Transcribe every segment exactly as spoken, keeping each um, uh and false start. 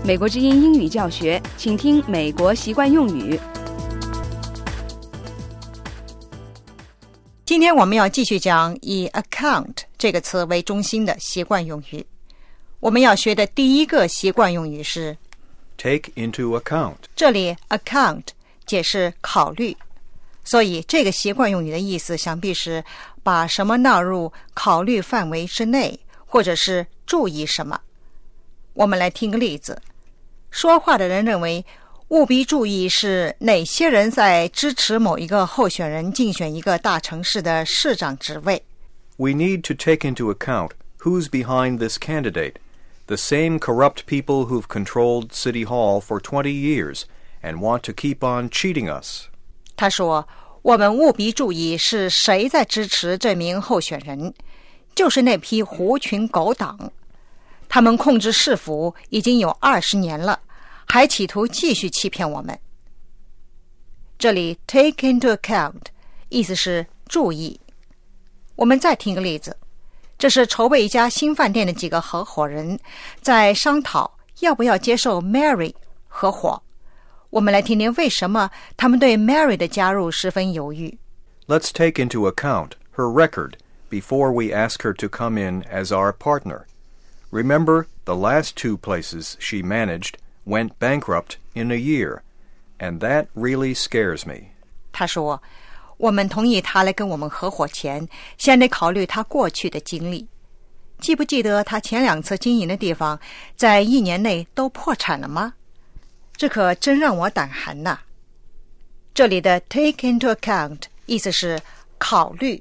美国之音英语教学，请听美国习惯用语。 今天我们要继续讲以 account 这个词为中心的习惯用语。我们要学的第一个习惯用语是 take into account。 这里 account 解释考虑，所以这个习惯用语的意思想必是把什么纳入考虑范围之内，或者是注意什么。我们来听个例子。说话的人认为务必注意是哪些人在支持某一个候选人竞选一个大城市的市长职位。 We need to take into account who's behind this candidate, the same corrupt people who've controlled City Hall for twenty years and want to keep on cheating us. 他说，我们务必注意是谁在支持这名候选人，就是那批狐群狗党。他们控制市府已经有二十年了，还企图继续欺骗我们。这里 take into account 意思是注意。我们再听个例子，这是筹备一家新饭店的几个合伙人在商讨要不要接受 Mary 合伙。我们来听听为什么他们对 Mary 的加入十分犹豫。 Let's take into account her record before we ask her to come in as our partner.Remember, the last two places she managed went bankrupt in a year, and that really scares me. 他说，我们同意他来跟我们合伙前，先得考虑他过去的经历。记不记得他前两次经营的地方，在一年内都破产了吗？这可真让我胆寒呐。这里的 take into account 意思是考虑。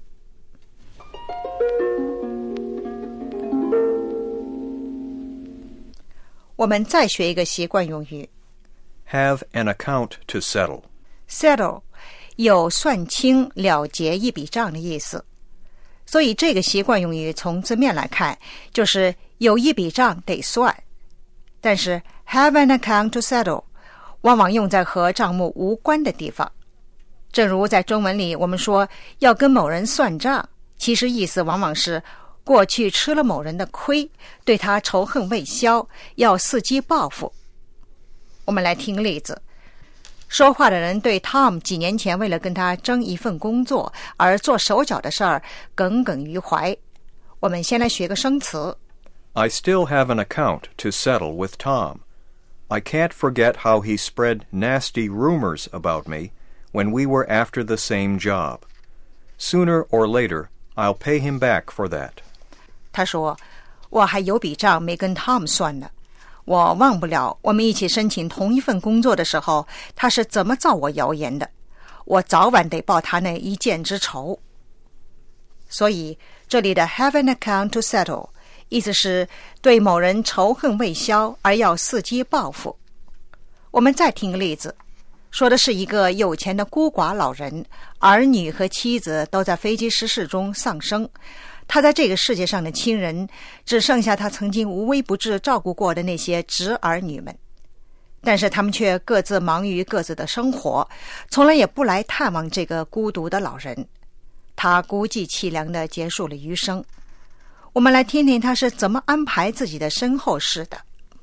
我们再学一个习惯用语 Have an account to settle. Settle 有算清了结一笔账的意思，所以这个习惯用语从字面来看就是有一笔账得算。但是 have an account to settle 往往用在和账目无关的地方，正如在中文里我们说要跟某人算账，其实意思往往是过去吃了某人的亏，对他仇恨未消，要伺机报复。我们来听例子。说话的人对 Tom 几年前为了跟他争一份工作而做手脚的事儿耿耿于怀。我们先来学个生词。 I still have an account to settle with Tom. I can't forget how he spread nasty rumors about me when we were after the same job. Sooner or later, I'll pay him back for that. 他说，我还有笔账没跟 Tom 算呢，我忘不了我们一起申请同一份工作的时候，他是怎么造我谣言的，我早晚得报他那一箭之仇。所以这里的 have an account to settle 意思是对某人仇恨未消而要伺机报复。我们再听个例子，说的是一个有钱的孤寡老人，儿女和妻子都在飞机失事中丧生，他在这个世界上的亲人只剩下他曾经无微不至照顾过的那些侄儿女们，但是他们却各自忙于各自的生活，从来也不来探望这个孤独的老人。他孤寂凄凉地结束了余生。我们来听听他是怎么安排自己的身后事的。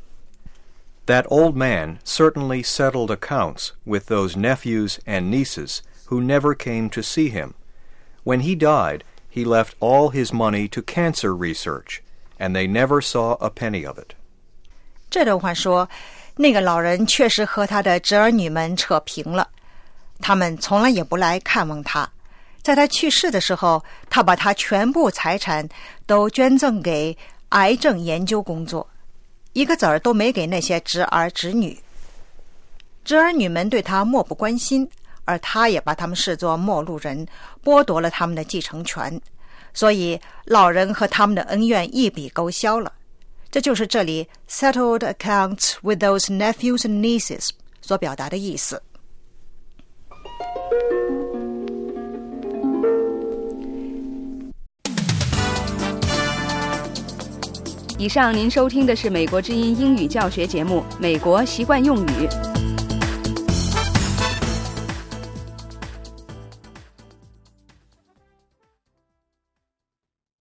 That old man certainly settled accounts with those nephews and nieces who never came to see him. When he died,He left all his money to cancer research, and they never saw a penny of it. 这段话说，那个老人确实和他的侄儿女们扯平了，他们从来也不来看望他。在他去世的时候，他把他全部财产都捐赠给癌症研究工作，一个子儿都没给那些侄儿侄女。侄儿女们对他漠不关心，而他也把他们视作陌路人，剥夺了他们的继承权，所以老人和他们的恩怨一笔勾销了。这就是这里 settled accounts with those nephews and nieces 所表达的意思。 以上您收听的是美国之音英语教学节目《美国习惯用语》。